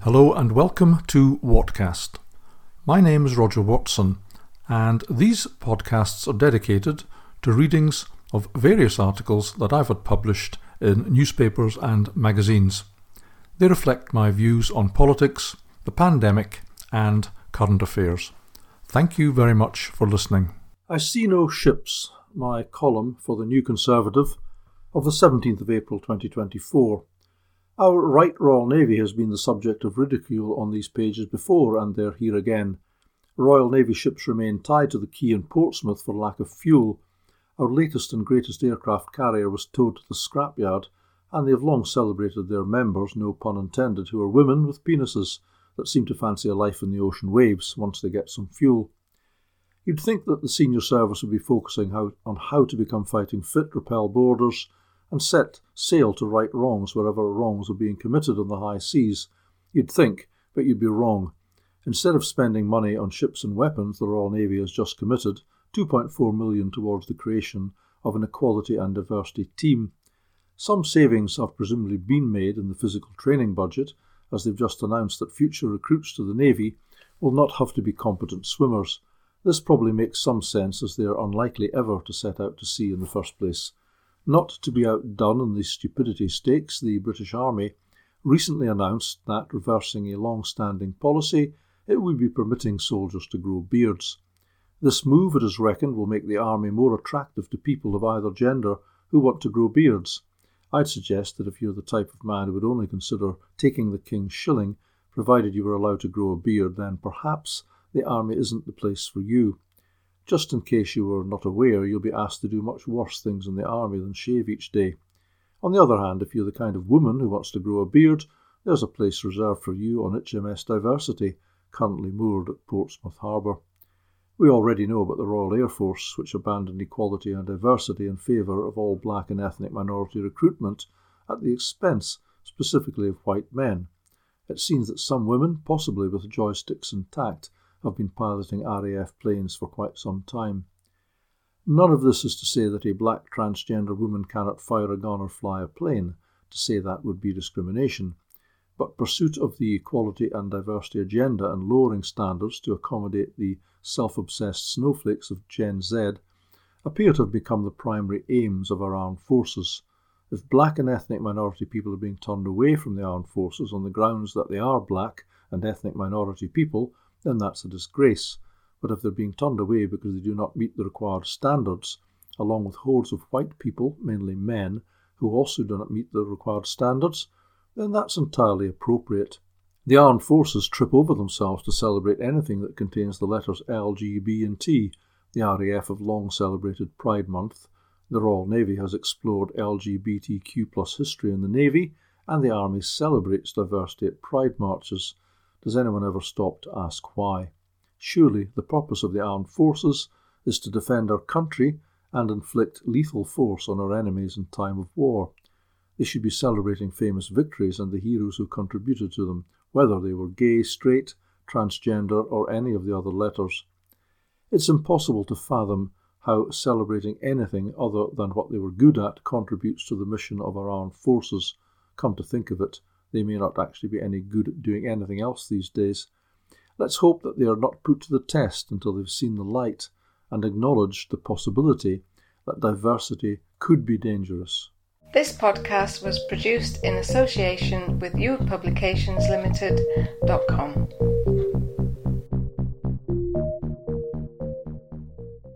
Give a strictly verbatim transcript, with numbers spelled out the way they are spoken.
Hello and welcome to Whatcast. My name is Roger Watson, and these podcasts are dedicated to readings of various articles that I've had published in newspapers and magazines. They reflect my views on politics, the pandemic, and current affairs. Thank you very much for listening. I See No Ships, my column for the New Conservative of the seventeenth of April twenty twenty-four. Our Right Royal Navy has been the subject of ridicule on these pages before, and they're here again. Royal Navy ships remain tied to the quay in Portsmouth for lack of fuel. Our latest and greatest aircraft carrier was towed to the scrapyard, and they have long celebrated their members, no pun intended, who are women with penises that seem to fancy a life in the ocean waves once they get some fuel. You'd think that the senior service would be focusing how, on how to become fighting fit, repel boarders, and set sail to right wrongs wherever wrongs are being committed on the high seas. You'd think, but you'd be wrong. Instead of spending money on ships and weapons, the Royal Navy has just committed two point four million dollars towards the creation of an equality and diversity team. Some savings have presumably been made in the physical training budget, as they've just announced that future recruits to the Navy will not have to be competent swimmers. This probably makes some sense, as they are unlikely ever to set out to sea in the first place. Not to be outdone in the stupidity stakes, the British Army recently announced that, reversing a long-standing policy, it would be permitting soldiers to grow beards. This move, it is reckoned, will make the Army more attractive to people of either gender who want to grow beards. I'd suggest that if you're the type of man who would only consider taking the King's shilling, provided you were allowed to grow a beard, then perhaps the Army isn't the place for you. Just in case you were not aware, you'll be asked to do much worse things in the Army than shave each day. On the other hand, if you're the kind of woman who wants to grow a beard, there's a place reserved for you on H M S Diversity, currently moored at Portsmouth Harbour. We already know about the Royal Air Force, which abandoned equality and diversity in favour of all black and ethnic minority recruitment at the expense specifically of white men. It seems that some women, possibly with joysticks intact, have been piloting R A F planes for quite some time. None of this is to say that a black transgender woman cannot fire a gun or fly a plane. To say that would be discrimination. But pursuit of the equality and diversity agenda and lowering standards to accommodate the self-obsessed snowflakes of Gen Z appear to have become the primary aims of our armed forces. If black and ethnic minority people are being turned away from the armed forces on the grounds that they are black and ethnic minority people, then that's a disgrace. But if they're being turned away because they do not meet the required standards, along with hordes of white people, mainly men, who also do not meet the required standards, then that's entirely appropriate. The armed forces trip over themselves to celebrate anything that contains the letters L, G, B and T. The R A F have long celebrated Pride Month. The Royal Navy has explored L G B T Q plus history in the Navy, and the Army celebrates diversity at Pride marches. Does anyone ever stop to ask why? Surely the purpose of the armed forces is to defend our country and inflict lethal force on our enemies in time of war. They should be celebrating famous victories and the heroes who contributed to them, whether they were gay, straight, transgender, or any of the other letters. It's impossible to fathom how celebrating anything other than what they were good at contributes to the mission of our armed forces. Come to think of it, they may not actually be any good at doing anything else these days. Let's hope that they are not put to the test until they've seen the light and acknowledged the possibility that diversity could be dangerous. This podcast was produced in association with you publications limited dot com.